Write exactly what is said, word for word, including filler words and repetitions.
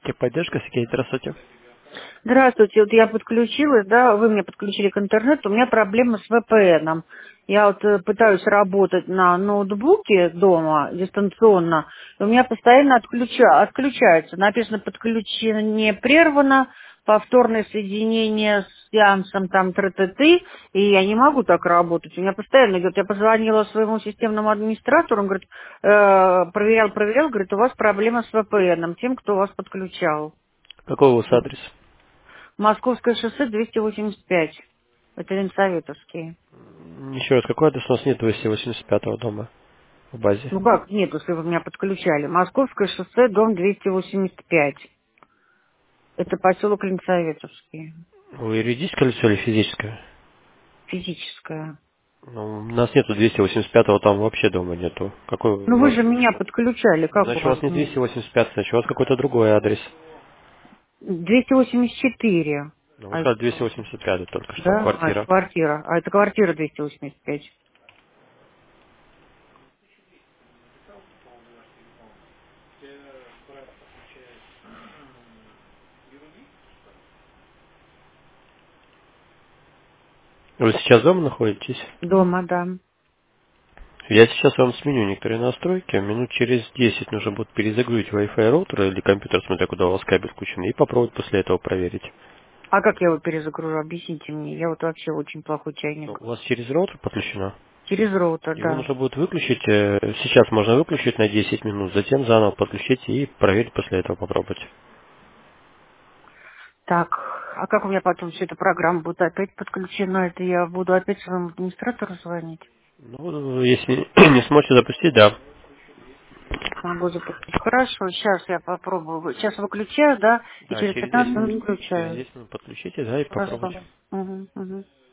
Техподдержка, Сергей, здравствуйте. Здравствуйте, вот я подключилась, да, вы меня подключили к интернету, у меня проблема с вэ пэ эном. Я вот э, пытаюсь работать на ноутбуке дома дистанционно, и у меня постоянно отключа- отключается. Написано подключение прервано, повторное соединение с сеансом там тра-та-ты, и я не могу так работать. У меня постоянно идет. Я позвонила своему системному администратору, он говорит, э, проверял, проверял, говорит, у вас проблема с вэ пэ эном, тем, кто вас подключал. Какой у вас адрес? Московское шоссе двести восемьдесят пять. Это Ленсоветовский. М, Еще раз, какой адрес? У нас нет двести восемьдесят пятого дома в базе. Ну как, нет, если вы меня подключали. Московское шоссе, дом двести восемьдесят пять. Это поселок Ленсоветовский. Вы юридическое лицо или физическое? Физическое. Ну, у нас нету двести восемьдесят пятого, там вообще дома нету. Какой у Ну вы вас? же меня подключали, как у Значит, у вас? вас не Ну, двести восемьдесят пять, значит, у вас какой-то другой адрес. двести восемьдесят четыре. Ну, вы А это, сказали двести восемьдесят пять только что, да? А, это квартира. квартира. А это квартира двести восемьдесят пять. Вы сейчас дома находитесь? Дома, да. Я сейчас вам сменю некоторые настройки. Минут через десять нужно будет перезагрузить Wi-Fi роутер или компьютер, смотря куда у вас кабель включен, и попробовать после этого проверить. А как я его перезагружу? Объясните мне. Я вот вообще очень плохой Ну, чайник. у вас через роутер подключено? Через роутер, Его да. нужно будет выключить. э, Сейчас можно выключить на десять минут, затем заново подключить и проверить после этого попробовать. Так, а как у меня потом все эта программа будет опять подключена? Это я буду опять своему администратору звонить? Ну, если не сможете запустить, да. Могу запустить. Хорошо, сейчас я попробую. Сейчас выключаю, да, и Да, через через пятнадцать десять минут минут, через включаю. десять минут подключите, да, и Хорошо. попробуйте. Угу, угу.